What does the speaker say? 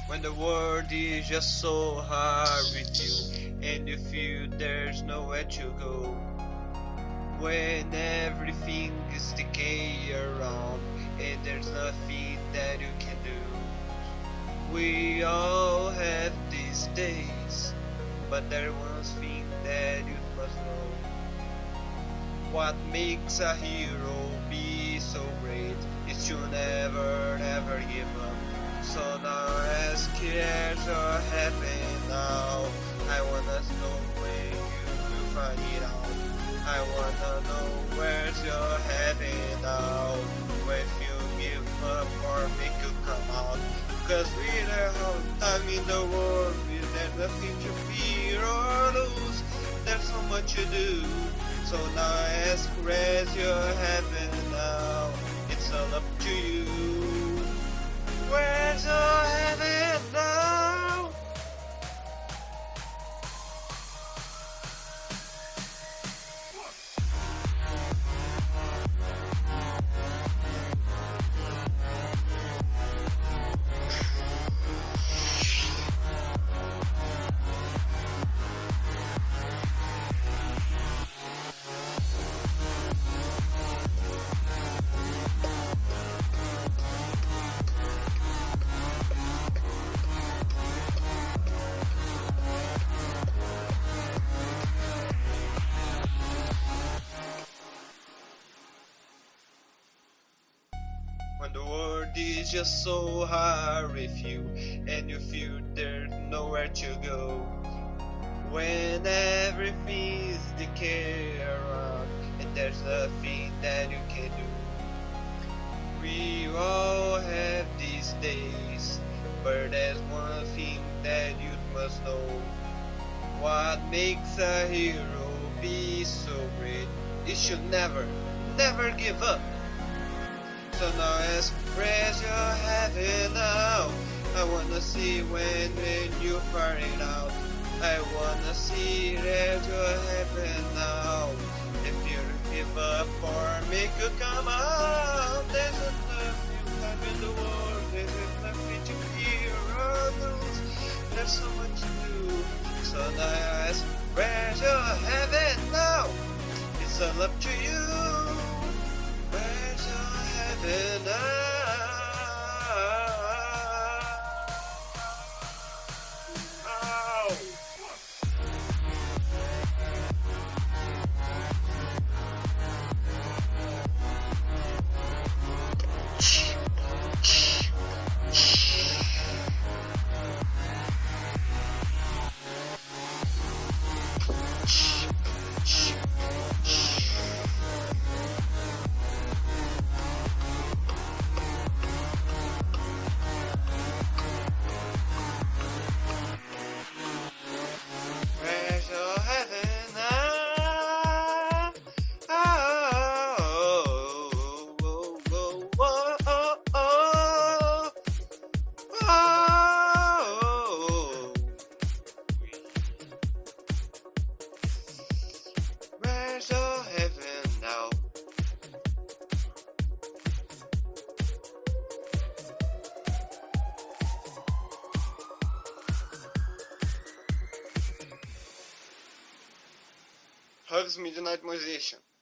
When the world is just so hard with you, and you feel there's nowhere to go. When everything is decay around, and there's nothing that you can do. We all have these days, but there's one thing that you must know. What makes a hero be so great is to never, never give up. So now as cares are happening now, I wanna know when you will find it out. I wanna know where's your heading now. When you give up or make you come out. Cause we are all time in the world, there's nothing to fear or lose. There's so much to do. So now as you're having now, it's all up to you. Where's your heaven now? When the world is just so hard with you, and you feel there's nowhere to go. When everything is decay around, and there's nothing that you can do. We all have these days, but there's one thing that you must know. What makes a hero be so great is you never, never give up. So now as you're having now, I wanna see when you fire it out. I wanna see that you're having now. If you give up or make you come out, there's enough you have in the world. There's nothing to fear or lose. There's so much to do. So now as you're having now, it's all up to you. Where's your heaven now? Where's your heaven now? Oh, oh, oh, oh, oh, oh, oh. Where's your heaven now? Hugs Midnight Musician.